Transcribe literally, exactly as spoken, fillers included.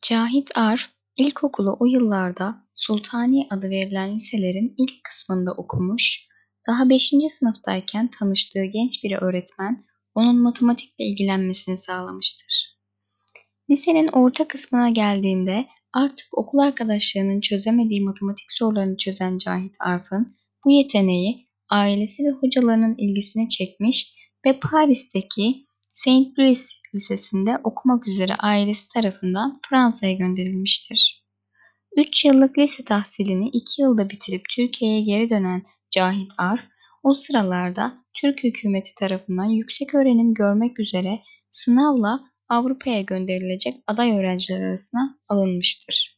Cahit Arf, ilkokulu o yıllarda Sultaniye adı verilen liselerin ilk kısmında okumuş, daha beşinci sınıftayken tanıştığı genç bir öğretmen onun matematikle ilgilenmesini sağlamıştır. Lisenin orta kısmına geldiğinde artık okul arkadaşlarının çözemediği matematik sorularını çözen Cahit Arf'ın bu yeteneği ailesi ve hocalarının ilgisini çekmiş ve Paris'teki Saint Louis Lisesi'nde okumak üzere ailesi tarafından Fransa'ya gönderilmiştir. Üç yıllık lise tahsilini iki yılda bitirip Türkiye'ye geri dönen Cahit Arf, o sıralarda Türk hükümeti tarafından yükseköğrenim görmek üzere sınavla Avrupa'ya gönderilecek aday öğrenciler arasına alınmıştır.